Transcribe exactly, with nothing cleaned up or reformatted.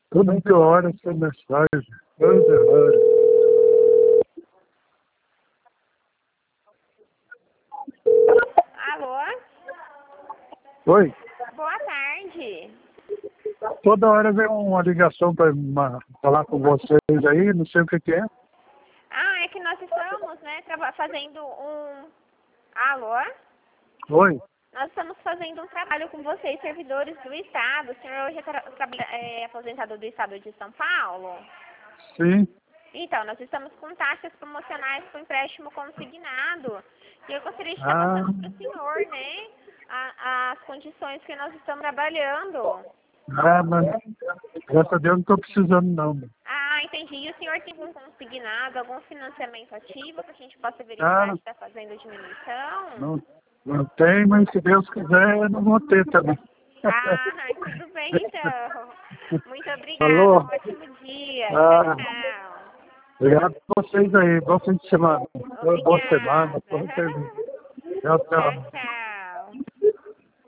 Toda hora essa mensagem. Toda hora. Alô? Oi? Boa tarde. Toda hora vem uma ligação para falar com vocês aí, não sei o que, que é. Ah, é que nós estamos, né, traba- fazendo um... Alô? Oi? Nós estamos fazendo um trabalho com vocês, servidores do Estado. O senhor hoje é, tra- trabalha- é aposentado do Estado de São Paulo? Sim. Então, nós estamos com taxas promocionais com empréstimo consignado. E eu gostaria de estar Ah, passando para o senhor, né, a- as condições que nós estamos trabalhando. ah, mas graças a Deus não estou precisando não. Ah, entendi. E o senhor tem algum consignado, algum financiamento ativo que a gente possa verificar Ah, se está fazendo diminuição? não, não tem, mas se Deus quiser eu não vou ter também. Ah, tudo bem então. Muito obrigada. Um Alô? ótimo dia. Ah, Tchau, tchau. obrigado a vocês aí. Bom fim de semana. Boa semana. Obrigada. Boa semana. Tchau, Tchau, tchau. tchau.